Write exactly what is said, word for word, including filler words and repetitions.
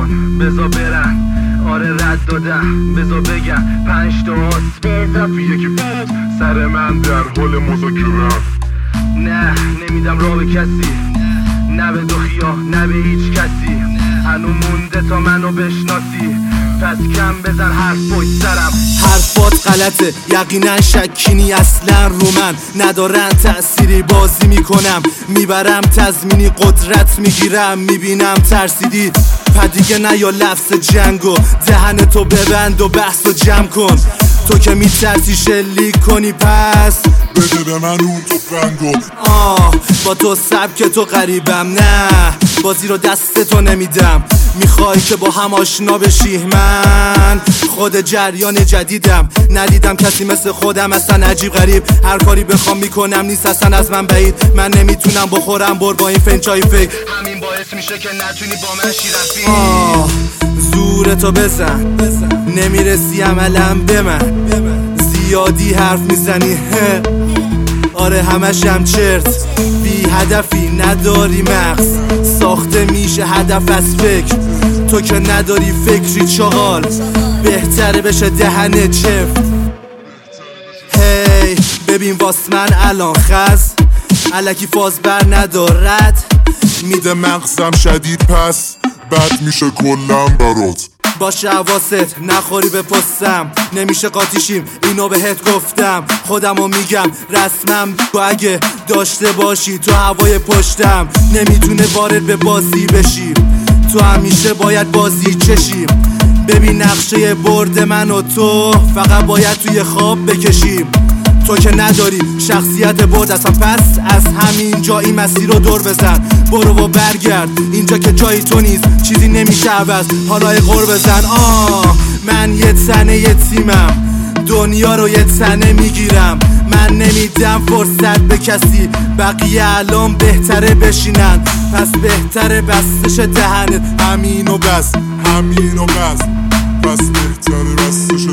کن بزا برن، آره رد دادم بزا بگم پنج تا آس به اضافه یکی بود سر من در حال مذاکره. نه نمیدم راه به کسی، نه به دخیا نه به هیچ کسی، هنو مونده تا منو بشناسی، پس کم بزن حرف پشت سرم. حرفات غلطه یقینا شکینی اصلا رو من ندارن تأثیری، بازی میکنم میبرم تضمینی قدرت میگیرم، میبینم ترسیدی پدیگه نه یا لفظ جنگو دهن تو ببند و بحث و جمع کن. تو که میترسی شلیک کنی پس بده به من اون تفنگو. آه با تو سبک تو غریبم، نه بازی رو دست تو نمیدم، میخوای که با هم آشنا بشی. من خود جریان جدیدم، ندیدم کسی مثل خودم، اصلا عجیب غریب هر کاری بخوام میکنم نیست اصلا از من بعید. من نمیتونم بخورم بر با این فنچای فیک، همین باعث میشه که نتونی با من شیرفی. آه زورتو بزن نمیرسی عملم به من، زیادی حرف میزنی آره همشم چرت، بی هدفی نداری مغز، ساخته میشه هدف از فکر، تو که نداری فکری چغال، بهتره بشه دهنه چفت. هی ببین واس من الان خز الکی فاز بر ندارد، میده مغزم شدید پس بد میشه کلم برات. باشه حواست نخوری به پستم، نمیشه قاطیشیم اینو بهت گفتم، خودمو میگم رسمم تو اگه داشته باشی تو هوای پشتم، نمیتونه وارد به بازی بشی تو همیشه باید بازی چشیم. ببین نقشه برد من و تو فقط باید توی خواب بکشیم، تو که نداری شخصیت برد اصلا، پس از همین جا این مسیر رو دور بزن، برو و برگرد اینجا که جای تو نیست، چیزی نمیشه عوض، حالا غور بزن. آه من یه تنه یه تیمم، دنیا رو یه تنه میگیرم، من نمیدم فرصت به کسی، بقیه الان بهتره بشینن، پس بهتره بستش دهنت، همین و بس همین و بس، پس بهتره بستش